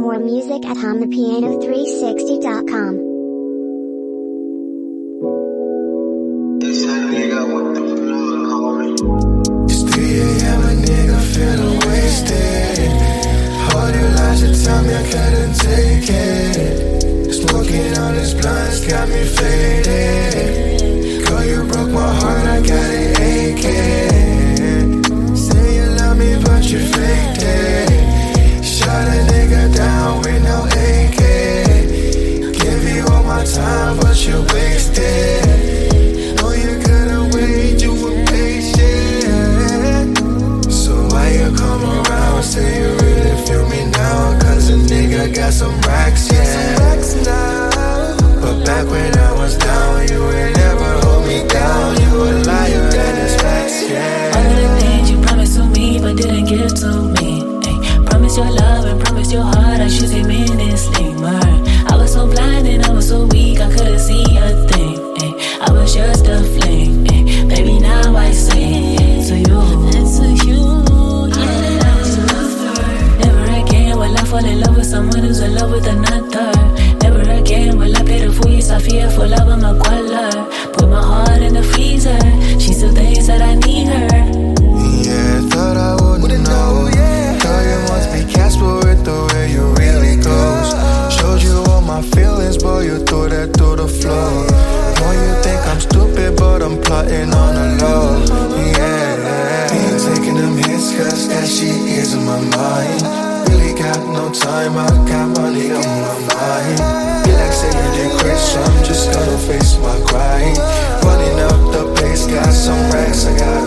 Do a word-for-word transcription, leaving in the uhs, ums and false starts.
More music at hum the piano three sixty dot com. It's three a.m. a nigga feeling wasted. All the lies you tell me I couldn't take it. Smoking on this blunts got me faded. Girl, you broke my heart, I got it aching. Say you love me, but you faked it. Shot a nigga down with no A K. Give you all my time, but you wasted. Know you couldn't wait, you were patient. So why you come around, say you really feel me now? Cause a nigga got some racks, yeah. But back when I was down, you would never hold me down. You a liar, that is facts, yeah. All of the things you promised to me, but didn't give to me. Ay, promise your love and promise your heart, I should say menacingly murder. I was so blind and I was so weak, I couldn't see a thing. Ay, I was just a fling. Ay, baby, now I sing to you. To you, yeah, that I was lover. Never again will I fall in love with someone who's in love with another. Never again will I pay the fool, yes, I fear for love, I'm a queller. Put my heart in the freezer, she still thinks that I need her. Yeah, thought I wouldn't know. Thought you must be Casper with the way you really goes. Showed you all my feelings, boy, you threw that through the floor. Boy, you think I'm stupid, but I'm plotting on the low. Yeah, ain't taking them hits, cause that shit is in my mind. Really got no time, I got money on my mind. Feel like saying they quit, so I'm just gonna face my grind. Running up the pace, got some racks, I got